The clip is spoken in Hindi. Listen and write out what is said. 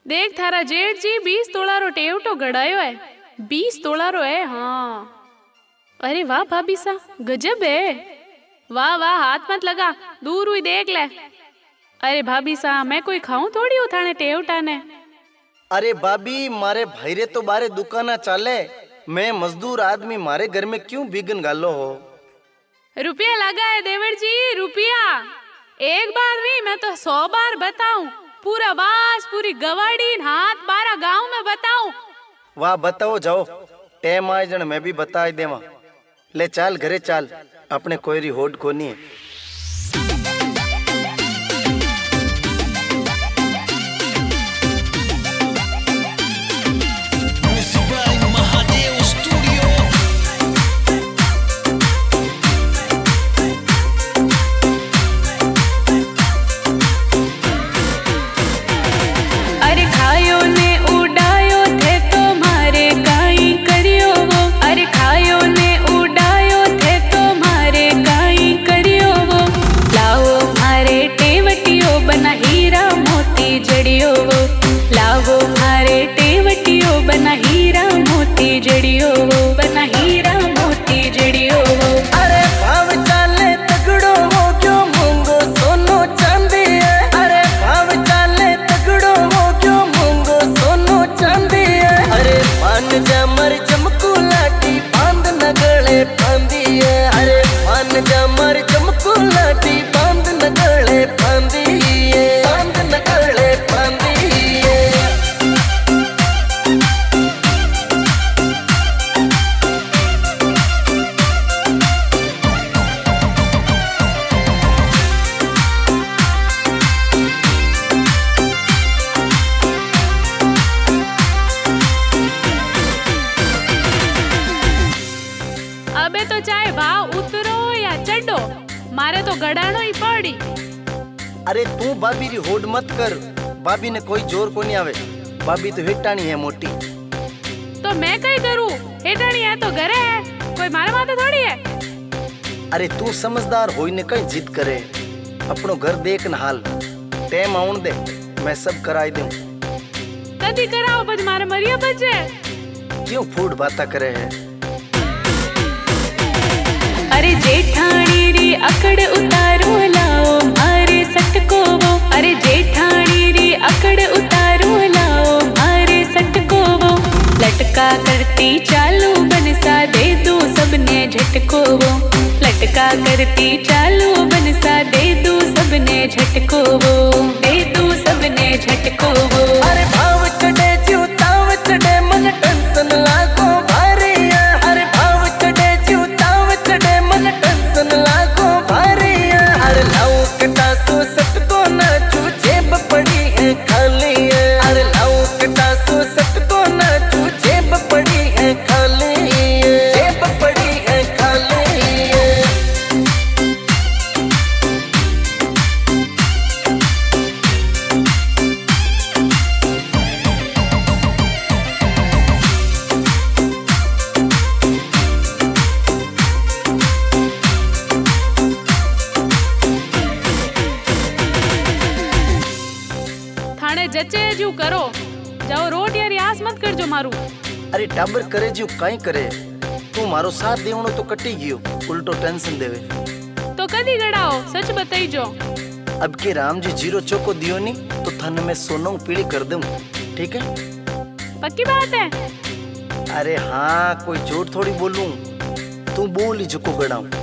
देख थारा जेठ जी 20 तोला रो टेवटो गड़ायो है। 20 तोला रो है। हाँ अरे वाह भाभी सा गजब है। वाह वाह हाथ मत लगा, दूर हुई देख ले। अरे भाभी सा मैं कोई खाऊं थोड़ी उठाने टेवटा ने। अरे भाभी मारे भाईरे तो बारे दुकाना चाले, मैं मजदूर आदमी मारे घर में क्यों बिगन गालो हो। रुपया लगा है देवर जी रुपया। एक बार नहीं मैं तो 100 बार बताऊं, पूरा बास पूरी गवाड़ी हाथ 12 गांव में बताऊं। वाह बताओ जाओ, टाइम आए जन मैं भी बता देवा। ले चाल घरे चाल, अपने कोई होड कोनी है। लावो मारे टेवटियो बना हीरा मोती जड़ियो वो, बना हीरा मोती जड़ियो वो। अरे भाव चाले तगड़ो हो क्यों मूंगो सोनो चांदी है। अरे भाव चाले तगड़ो हो क्यों मूंगो सोनो चांदी है। अरे मान जा मर चमकू लाठी बांध न गले फांदी है। अरे मान जा मर चमकू लाठी बांध न गले फांदी है, बांध न गले फांदी। अबे तो चाहे भाव उतरो या चढ़ो, मारे तो गड़ानो ही पड़ी। अरे तू भाभी री होड़ मत कर, भाभी ने कोई जोर को नहीं आवे। भाभी तो हेटानी है मोटी। तो मैं कहीं करूं, हेटानी है तो घरे है, कोई मारे माथे थोड़ी है। अरे तू समझदार होई ने कहीं जिद करे, अपनो घर देख न हाल। टाइम आउन दे, मैं सब कराई दूं। कदी कराओ बज मारे मरिया बजे। क्यों फूड बाता करे है। अरे जेठानी री अकड़ उतारो लाओ मारे सटको वो। अरे जेठानी री अकड़ उतारो लाओ मारे सटको वो। लटका करती चालू बनसा दे दो सबने झटको वो। लटका करती चालू बनसा दे दो सबने झटको वो, दे दो सबने झटको वो। अरे भाव चढ़े जूताव चढ़े मन टेंशन लागो भारी है। अरे भाव चढ़े जूताव चढ़े मन टेंशन लागो भारी है। अरे लाओ कटा सो सटको ना चू जेब पड़ी है खाली है। अरे लाओ कटा सो सटको ना चू जेब पड़ी है खाली है, जेब पड़ी है खाली है। थाने जचे जू करो, जाओ रोट यार आस मत कर जो मारू। अरे टाबर करे जो काई करे, तू मारो साथ देवनो तो कटी गयो, उल्टो टेंशन देवे। तो कदी गड़ाओ सच बताई जो। अब के राम जी जीरो चौको दियो नी तो थन में सोनों पीली कर दूं, ठीक है। पक्की बात है। अरे हाँ कोई झूठ थोड़ी बोलूं, तू बोल ही जुको गड़ाऊं।